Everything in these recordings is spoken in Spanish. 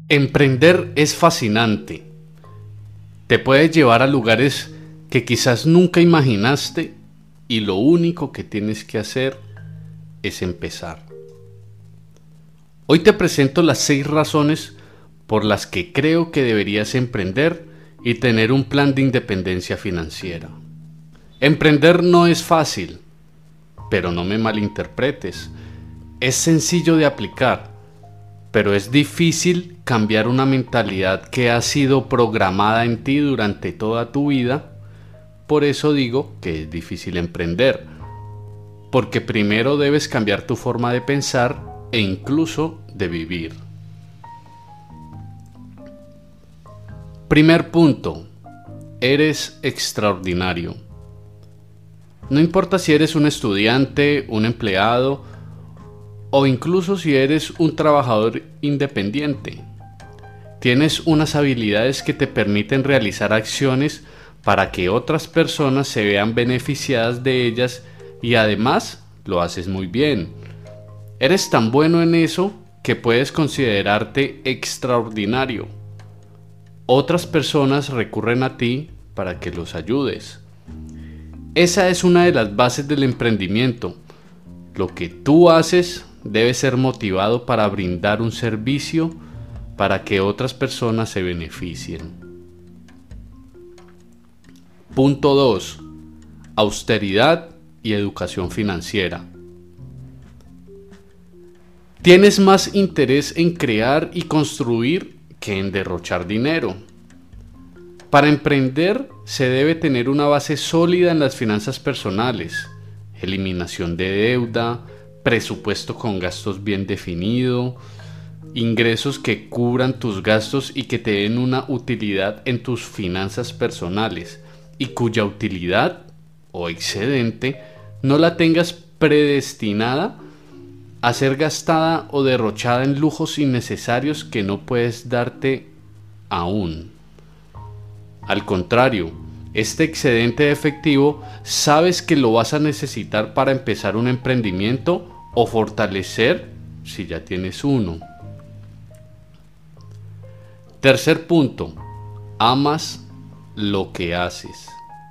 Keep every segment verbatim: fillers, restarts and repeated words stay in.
Emprender es fascinante. Te puede llevar a lugares que quizás nunca imaginaste y lo único que tienes que hacer es empezar. Hoy te presento las seis razones por las que creo que deberías emprender y tener un plan de independencia financiera. Emprender no es fácil, pero no me malinterpretes. Es sencillo de aplicar, pero es difícil cambiar una mentalidad que ha sido programada en ti durante toda tu vida. Por eso digo que es difícil emprender, porque primero debes cambiar tu forma de pensar e incluso de vivir. Primer punto: eres extraordinario. No importa si eres un estudiante, un empleado o incluso si eres un trabajador independiente. Tienes unas habilidades que te permiten realizar acciones para que otras personas se vean beneficiadas de ellas y además lo haces muy bien. Eres tan bueno en eso que puedes considerarte extraordinario. Otras personas recurren a ti para que los ayudes. Esa es una de las bases del emprendimiento. Lo que tú haces debe ser motivado para brindar un servicio para que otras personas se beneficien. Punto dos. Austeridad y educación financiera. Tienes más interés en crear y construir que en derrochar dinero. Para emprender se debe tener una base sólida en las finanzas personales, eliminación de deuda, presupuesto con gastos bien definido, ingresos que cubran tus gastos y que te den una utilidad en tus finanzas personales y cuya utilidad o excedente no la tengas predestinada a ser gastada o derrochada en lujos innecesarios que no puedes darte aún. Al contrario, este excedente de efectivo sabes que lo vas a necesitar para empezar un emprendimiento o fortalecer si ya tienes uno. Tercer punto: amas lo que haces.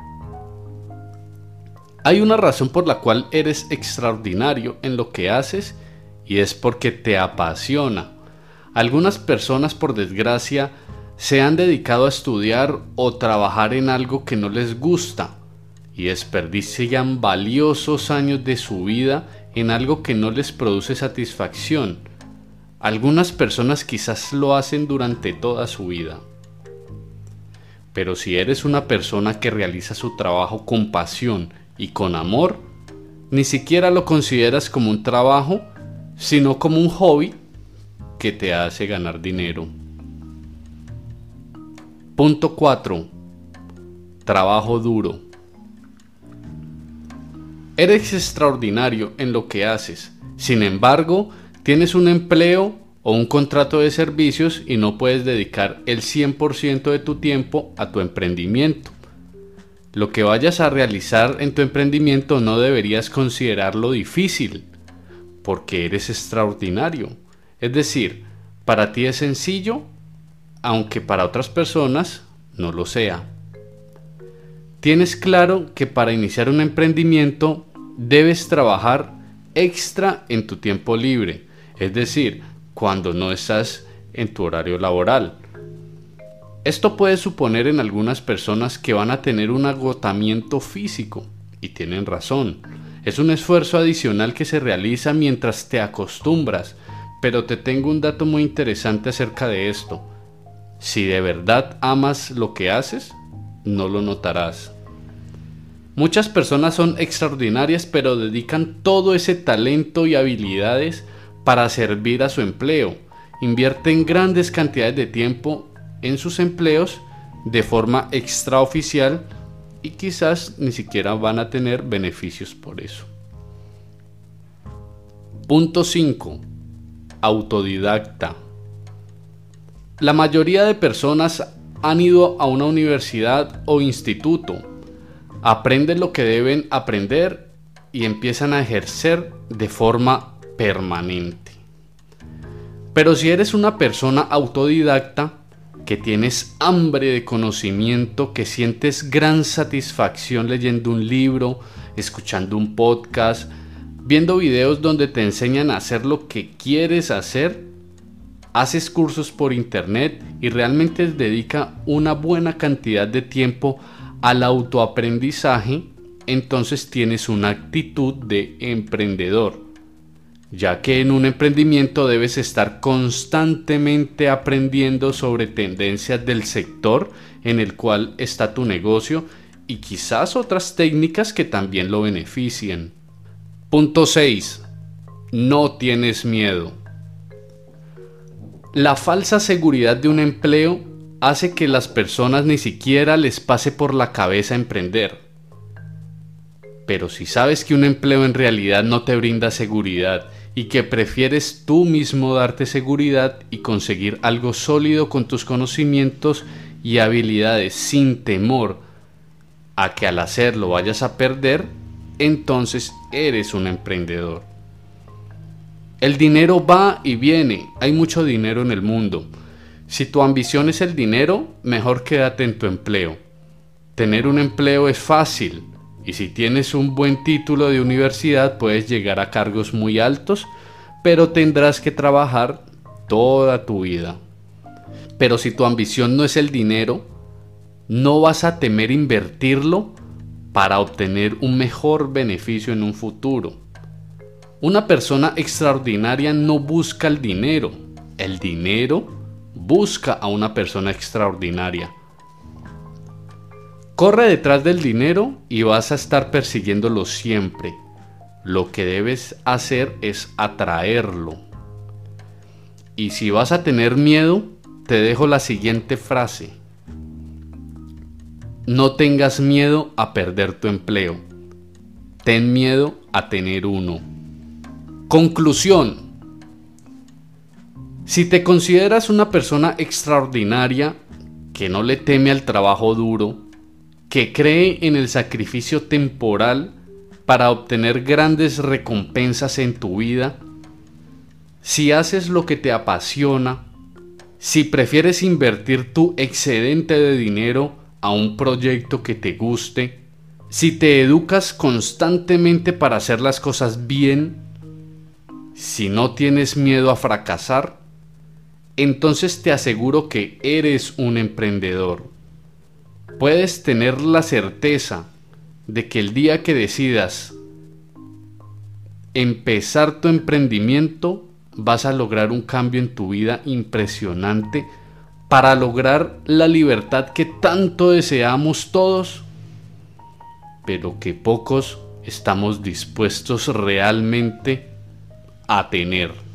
Hay una razón por la cual eres extraordinario en lo que haces y es porque te apasiona. Algunas personas, por desgracia, se han dedicado a estudiar o trabajar en algo que no les gusta y desperdician valiosos años de su vida en algo que no les produce satisfacción. Algunas personas quizás lo hacen durante toda su vida. Pero si eres una persona que realiza su trabajo con pasión y con amor, ni siquiera lo consideras como un trabajo, sino como un hobby que te hace ganar dinero. Punto cuatro. Trabajo duro. Eres extraordinario en lo que haces. Sin embargo, tienes un empleo o un contrato de servicios y no puedes dedicar el cien por ciento de tu tiempo a tu emprendimiento. Lo que vayas a realizar en tu emprendimiento no deberías considerarlo difícil, porque eres extraordinario. Es decir, para ti es sencillo, aunque para otras personas no lo sea. Tienes claro que para iniciar un emprendimiento debes trabajar extra en tu tiempo libre, es decir, cuando no estás en tu horario laboral. Esto puede suponer en algunas personas que van a tener un agotamiento físico, y tienen razón. Es un esfuerzo adicional que se realiza mientras te acostumbras, pero te tengo un dato muy interesante acerca de esto. Si de verdad amas lo que haces, no lo notarás. Muchas personas son extraordinarias, pero dedican todo ese talento y habilidades para servir a su empleo. Invierten grandes cantidades de tiempo en sus empleos de forma extraoficial y quizás ni siquiera van a tener beneficios por eso. Punto cinco. Autodidacta. La mayoría de personas han ido a una universidad o instituto, aprenden lo que deben aprender y empiezan a ejercer de forma permanente. Pero si eres una persona autodidacta, que tienes hambre de conocimiento, que sientes gran satisfacción leyendo un libro, escuchando un podcast, viendo videos donde te enseñan a hacer lo que quieres hacer, haces cursos por internet y realmente dedica una buena cantidad de tiempo al autoaprendizaje, entonces tienes una actitud de emprendedor, ya que en un emprendimiento debes estar constantemente aprendiendo sobre tendencias del sector en el cual está tu negocio y quizás otras técnicas que también lo beneficien. Punto seis. No tienes miedo. La falsa seguridad de un empleo hace que las personas ni siquiera les pase por la cabeza emprender. Pero si sabes que un empleo en realidad no te brinda seguridad y que prefieres tú mismo darte seguridad y conseguir algo sólido con tus conocimientos y habilidades sin temor a que al hacerlo vayas a perder, entonces eres un emprendedor. El dinero va y viene, hay mucho dinero en el mundo. Si tu ambición es el dinero, mejor quédate en tu empleo. Tener un empleo es fácil. Y si tienes un buen título de universidad puedes llegar a cargos muy altos, pero tendrás que trabajar toda tu vida. Pero si tu ambición no es el dinero, no vas a temer invertirlo para obtener un mejor beneficio en un futuro. Una persona extraordinaria no busca el dinero, el dinero busca a una persona extraordinaria. Corre detrás del dinero y vas a estar persiguiéndolo siempre. Lo que debes hacer es atraerlo. Y si vas a tener miedo, te dejo la siguiente frase. No tengas miedo a perder tu empleo. Ten miedo a tener uno. Conclusión. Si te consideras una persona extraordinaria, que no le teme al trabajo duro, que cree en el sacrificio temporal para obtener grandes recompensas en tu vida, si haces lo que te apasiona, si prefieres invertir tu excedente de dinero a un proyecto que te guste, si te educas constantemente para hacer las cosas bien, si no tienes miedo a fracasar, entonces te aseguro que eres un emprendedor. Puedes tener la certeza de que el día que decidas empezar tu emprendimiento, vas a lograr un cambio en tu vida impresionante para lograr la libertad que tanto deseamos todos, pero que pocos estamos dispuestos realmente a tener.